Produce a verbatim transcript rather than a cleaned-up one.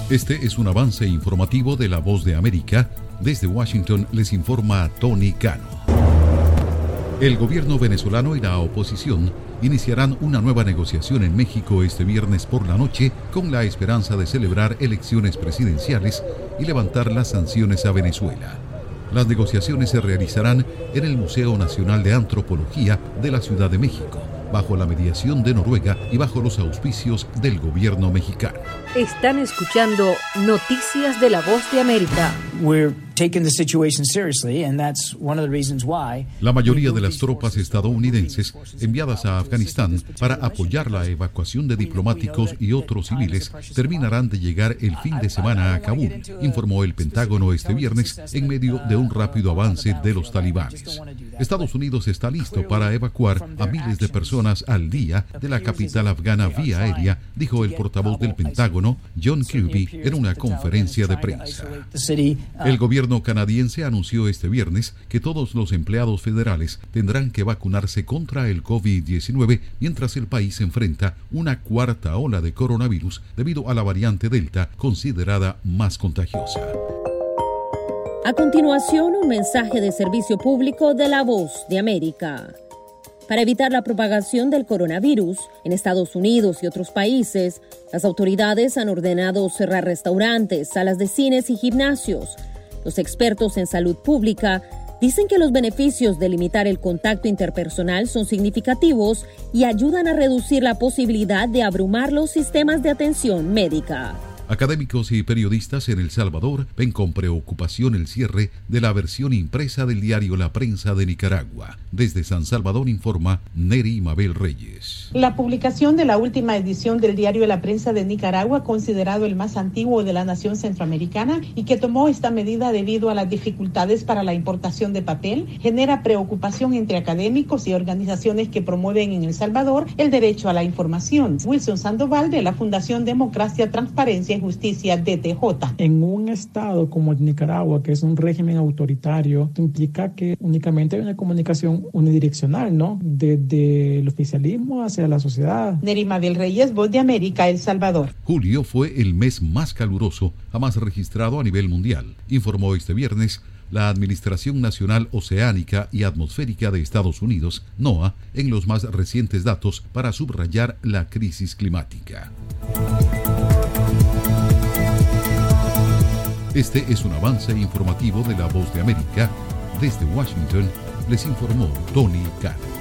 Este es un avance informativo de La Voz de América. Desde Washington les informa Tony Cano. El gobierno venezolano y la oposición iniciarán una nueva negociación en México este viernes por la noche con la esperanza de celebrar elecciones presidenciales y levantar las sanciones a Venezuela. Las negociaciones se realizarán en el Museo Nacional de Antropología de la Ciudad de México, bajo la mediación de Noruega y bajo los auspicios del gobierno mexicano. Están escuchando Noticias de La Voz de América. We're taking the situation seriously, and that's one of the reasons why. La mayoría de las tropas estadounidenses enviadas a Afganistán para apoyar la evacuación de diplomáticos y otros civiles terminarán de llegar el fin de semana a Kabul, informó el Pentágono este viernes en medio de un rápido avance de los talibanes. Estados Unidos está listo para evacuar a miles de personas al día de la capital afgana vía aérea, dijo el portavoz del Pentágono, John Kirby, en una conferencia de prensa. El gobierno canadiense anunció este viernes que todos los empleados federales tendrán que vacunarse contra el COVID diecinueve mientras el país enfrenta una cuarta ola de coronavirus debido a la variante Delta, considerada más contagiosa. A continuación, un mensaje de servicio público de La Voz de América. Para evitar la propagación del coronavirus en Estados Unidos y otros países, las autoridades han ordenado cerrar restaurantes, salas de cines y gimnasios. Los expertos en salud pública dicen que los beneficios de limitar el contacto interpersonal son significativos y ayudan a reducir la posibilidad de abrumar los sistemas de atención médica. Académicos y periodistas en El Salvador ven con preocupación el cierre de la versión impresa del diario La Prensa de Nicaragua. Desde San Salvador informa Neri Mabel Reyes. La publicación de la última edición del diario La Prensa de Nicaragua, considerado el más antiguo de la nación centroamericana y que tomó esta medida debido a las dificultades para la importación de papel, genera preocupación entre académicos y organizaciones que promueven en El Salvador el derecho a la información. Wilson Sandoval, de la Fundación Democracia, Transparencia y Justicia, D T J. En un estado como Nicaragua, que es un régimen autoritario, implica que únicamente hay una comunicación unidireccional, ¿no? Desde el oficialismo hacia la sociedad. Neri Mabel Reyes, Voz de América, El Salvador. Julio fue el mes más caluroso jamás registrado a nivel mundial, informó este viernes la Administración Nacional Oceánica y Atmosférica de Estados Unidos, NOAA, en los más recientes datos para subrayar la crisis climática. Este es un avance informativo de La Voz de América. Desde Washington les informó Tony Cano.